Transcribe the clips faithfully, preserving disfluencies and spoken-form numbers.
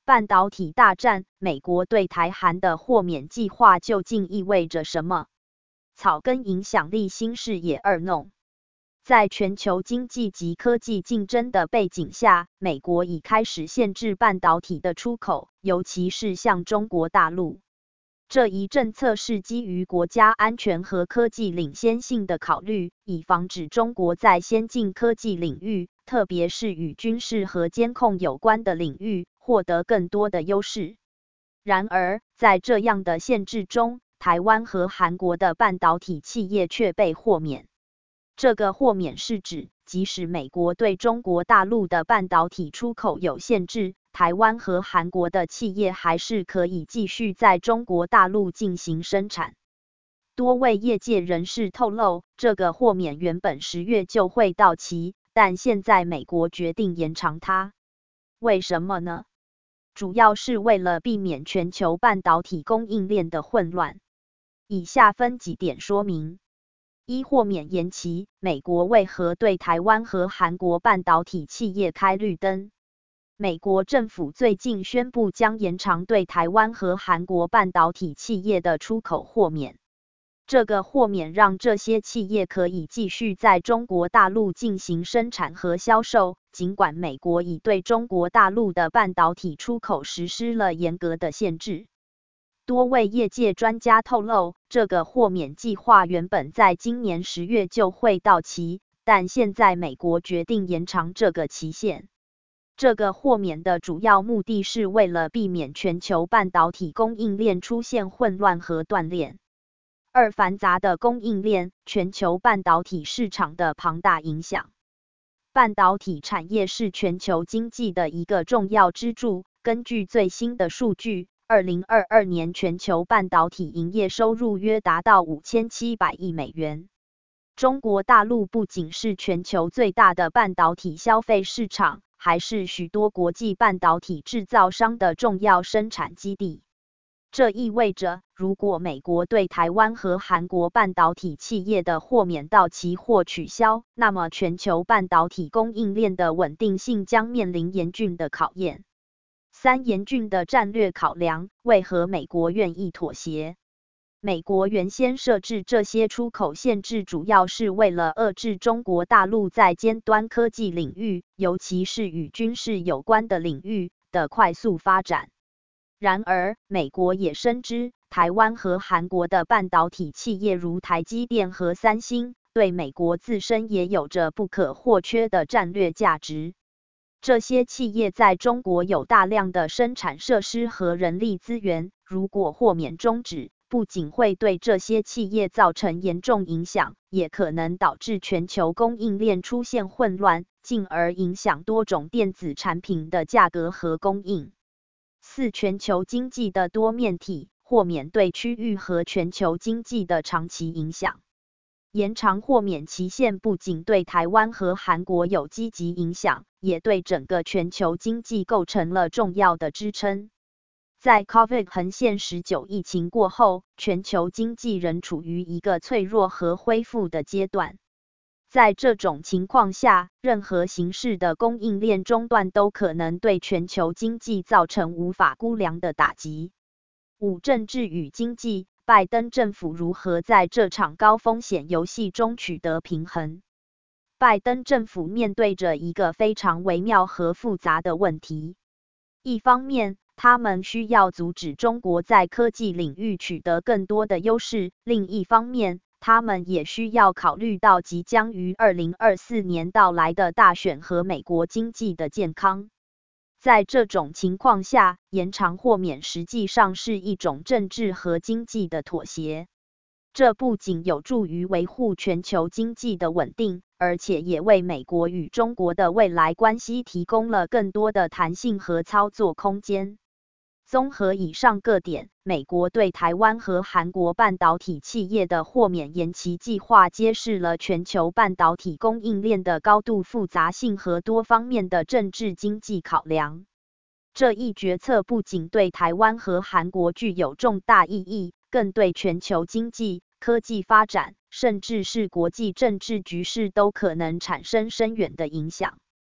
半导体大战，美国对台韩的豁免计划究竟意味着什么？草根影响力新视野二弄。在全球经济及科技竞争的背景下，美国已开始限制半导体的出口，尤其是向中国大陆。这一政策是基于国家安全和科技领先性的考虑，以防止中国在先进科技领域，特别是与军事和监控有关的领域，获得更多的优势。然而，在这样的限制中，台湾和韩国的半导体企业却被豁免。这个豁免是指，即使美国对中国大陆的半导体出口有限制，台湾和韩国的企业还是可以继续在中国大陆进行生产。多位业界人士透露，这个豁免原本十月就会到期，但现在美国决定延长它。为什么呢？主要是为了避免全球半导体供应链的混乱。以下分几点说明。一、豁免延期，美国为何对台湾和韩国半导体企业开绿灯？美国政府最近宣布将延长对台湾和韩国半导体企业的出口豁免。这个豁免让这些企业可以继续在中国大陆进行生产和销售，尽管美国已对中国大陆的半导体出口实施了严格的限制。多位业界专家透露，这个豁免计划原本在今年十月就会到期，但现在美国决定延长这个期限。这个豁免的主要目的是为了避免全球半导体供应链出现混乱和断裂。二、繁杂的供应链，全球半导体市场的庞大影响。半导体产业是全球经济的一个重要支柱。根据最新的数据，二零二二年全球半导体营业收入约达到五千七百亿美元。中国大陆不仅是全球最大的半导体消费市场，还是许多国际半导体制造商的重要生产基地。这意味着，如果美国对台湾和韩国半导体企业的豁免到期或取消，那么全球半导体供应链的稳定性将面临严峻的考验。三、严峻的战略考量，为何美国愿意妥协？美国原先设置这些出口限制，主要是为了遏制中国大陆在尖端科技领域，尤其是与军事有关的领域的快速发展。然而，美国也深知，台湾和韩国的半导体企业如台积电和三星，对美国自身也有着不可或缺的战略价值。这些企业在中国有大量的生产设施和人力资源，如果豁免终止，不仅会对这些企业造成严重影响，也可能导致全球供应链出现混乱，进而影响多种电子产品的价格和供应。四、全球经济的多面体，豁免对区域和全球经济的长期影响。延长豁免期限不仅对台湾和韩国有积极影响，也对整个全球经济构成了重要的支撑。在 COVID 横线十九疫情过后，全球经济仍处于一个脆弱和恢复的阶段。在这种情况下，任何形式的供应链中断都可能对全球经济造成无法估量的打击。五、政治与经济，拜登政府如何在这场高风险游戏中取得平衡？拜登政府面对着一个非常微妙和复杂的问题。一方面，他们需要阻止中国在科技领域取得更多的优势；另一方面，他们也需要考虑到即将于二零二四年到来的大选和美国经济的健康。在这种情况下，延长豁免实际上是一种政治和经济的妥协。这不仅有助于维护全球经济的稳定，而且也为美国与中国的未来关系提供了更多的弹性和操作空间。综合以上各点，美国对台湾和韩国半导体企业的豁免延期计划揭示了全球半导体供应链的高度复杂性和多方面的政治经济考量。这一决策不仅对台湾和韩国具有重大意义，更对全球经济、科技发展，甚至是国际政治局势都可能产生深远的影响。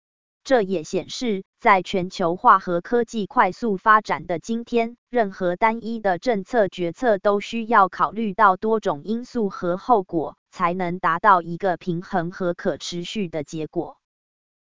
这也显示，在全球化和科技快速发展的今天，任何单一的政策决策都需要考虑到多种因素和后果，才能达到一个平衡和可持续的结果。